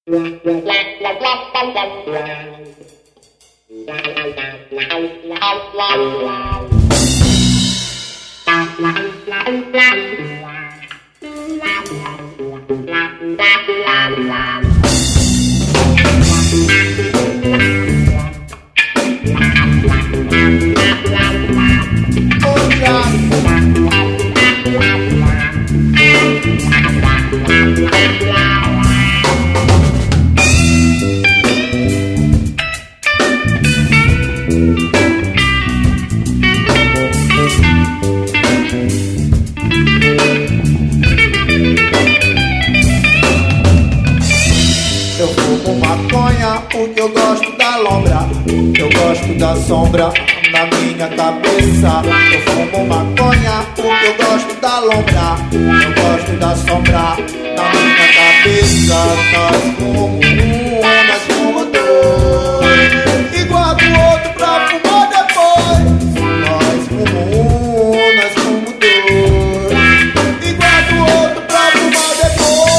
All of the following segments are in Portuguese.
Eu fumo maconha porque eu gosto da lombra, eu gosto da sombra na minha cabeça. Eu fumo maconha porque eu gosto da lombra, eu gosto da sombra na minha cabeça. Nós fumamos nós fumamos dois, igual do outro pra fumar depois. Nós fumamos nós fumamos dois, igual do outro pra fumar depois.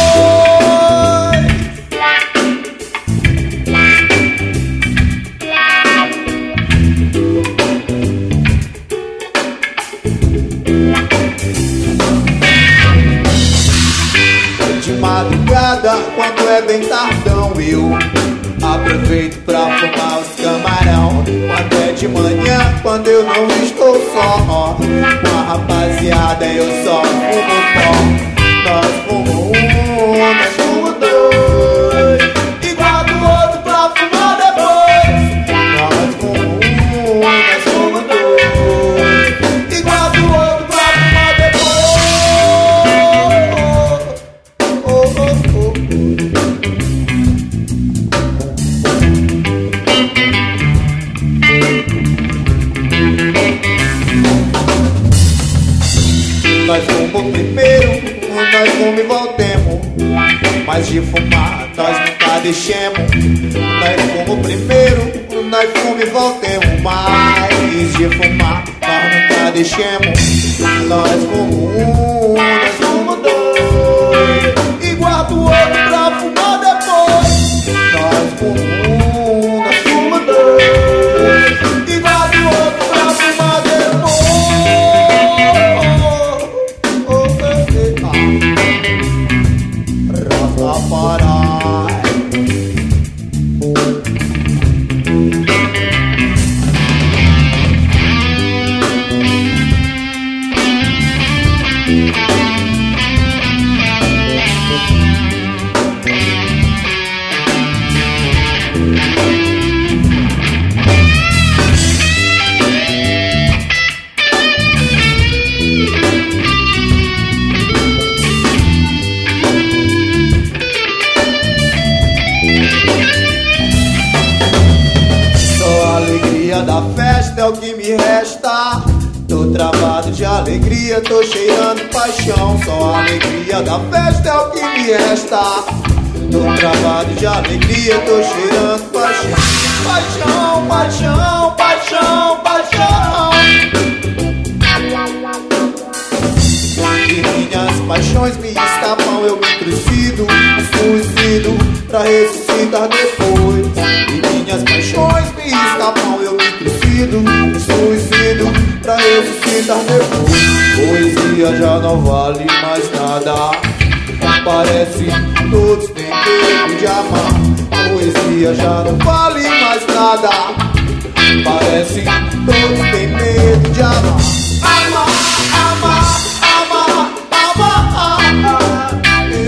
De madrugada, quando é bem tardão, eu aproveito pra fumar os camarão. Quando é de manhã, quando eu não estou só, com a rapaziada eu só fumo pó. Nós fumamos nós fumamos dois, igual do outro pra fumar depois. Nós fumamos nós fumamos dois, igual do outro pra fumar depois. Nós fomos primeiro, nós fomos e voltemos, mas de fumar nós nunca deixemos. Nós fomos primeiro, nós fomos e voltemos, mas de fumar nós nunca deixemos. Nós fomos dois, igual do outro pra fumar depois. Nós fomos dois, igual do outro pra fumar depois. Da festa é o que me resta. Tô travado de alegria, tô cheirando paixão. Só a alegria da festa é o que me resta. Tô travado de alegria, tô cheirando paixão. Paixão, paixão, paixão, paixão. E minhas paixões me escapam, eu me trucido, suicido pra ressuscitar depois. E minhas paixões me escapam, eu me trucido, suicido pra ressuscitar depois. Poesia já não vale mais nada, parece que todos têm medo de amar. Poesia já não vale mais nada, parece que todos têm medo de amar. Amar, amar, amar, amar.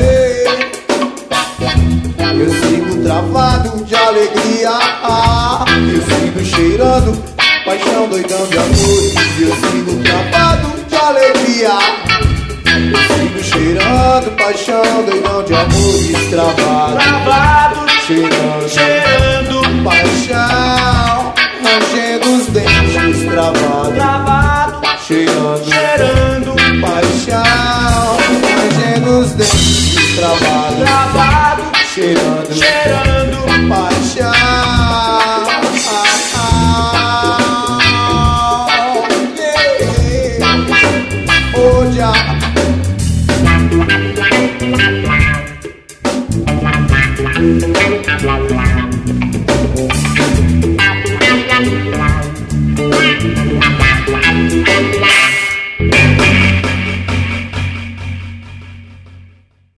Eu sigo travado de alegria, eu sigo cheirando paixão, doidão de amor. Eu sigo travado de alegria, eu sigo cheirando paixão, doidão de amor. Travado, cheirando paixão, rangendo os dentes. Travado, cheirando paixão, rangendo os dentes. Travado, cheirando paixão.